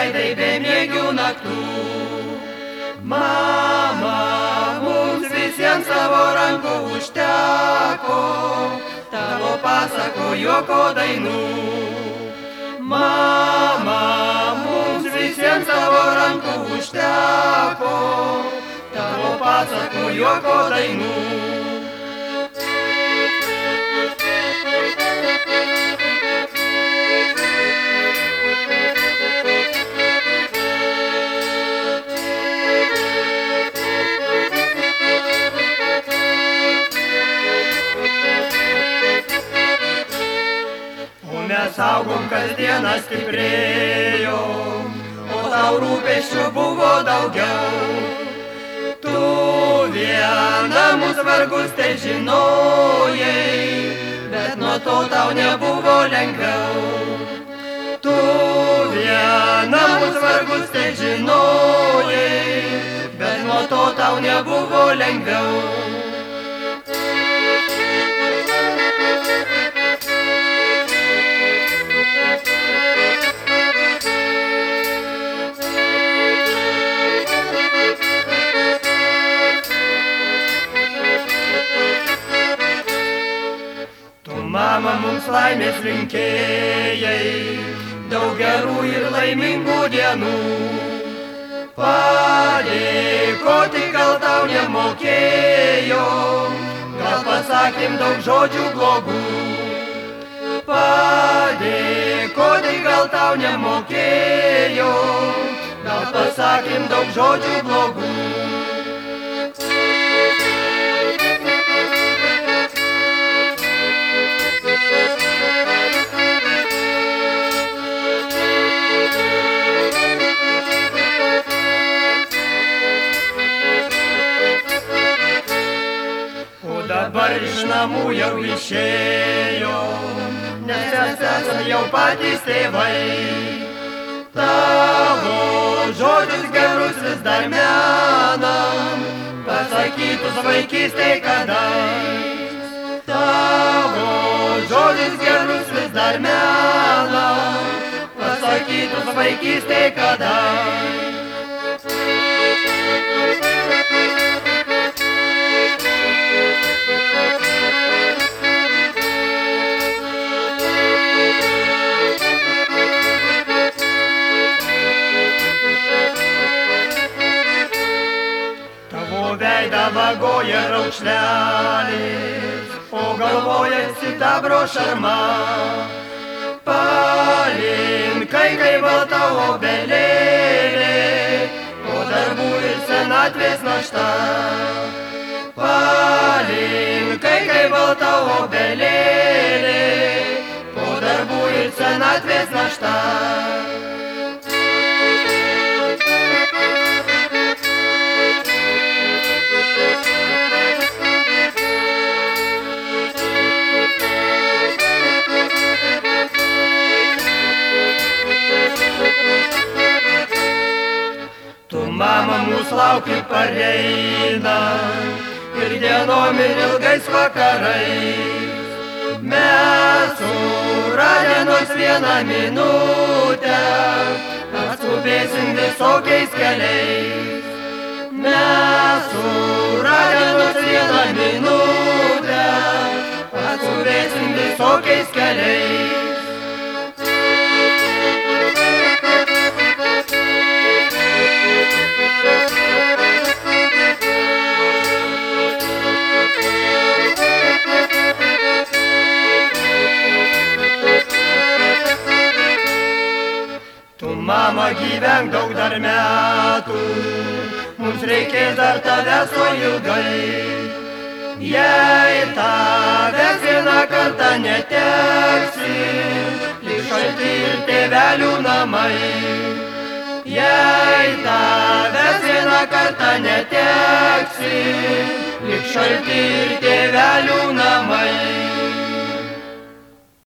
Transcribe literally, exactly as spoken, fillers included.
praleidai be mėgių naktų. Mama, mums visiems savo rankų užteko, tavo pasako juoko dainų. Mama, mums visiems savo rankų užteko, tavo pasako juoko dainų. Mes augom kasdieną stiprėjom, o tau rūpesčių buvo daugiau. Tu viena mūsų vargus tai žinojai, bet nuo to tau nebuvo lengviau. Tu viena mūsų vargus tai žinojai, bet nuo to tau nebuvo lengviau. Mama, mums laimės linkėjai, daug gerų ir laimingų dienų. Padėkoti gal tau nemokėjom, gal pasakėm daug žodžių blogų. Padėkoti gal tau nemokėjom, gal pasakėm daug žodžių blogų. Dabar iš namų jau išėjom, nes mes esam jau patys tėvai. Tavo žodžius gerus vis dar menam, pasakytus vaikystėj kadais. Tavo žodžius gerus vis dar menam, pasakytus vaikystėj kadais. Veidą vagoja raukšlelis, o galvoja sidabro šarma. Palinkai kaip balta obelėlė, po darbų ir senatvės našta. Palinkai kaip balta obelėlė, po darbų ir senatvės našta. Mama, mūsų laukia pareina ir dienom ir ilgais vakarais. Mes suradę nors vieną minutę atskubėsim visokiais keliais. Mes suradę nors vieną minutę atskubėsim visokiais keliais. Mama, gyvenk daug dar metų, mums reikės dar tavęs o ilgai. Jei tavęs vieną kartą neteksim, lyg šalti ir tėvelių namai. Jei tavęs vieną kartą neteksim, lyg šalti ir tėvelių namai.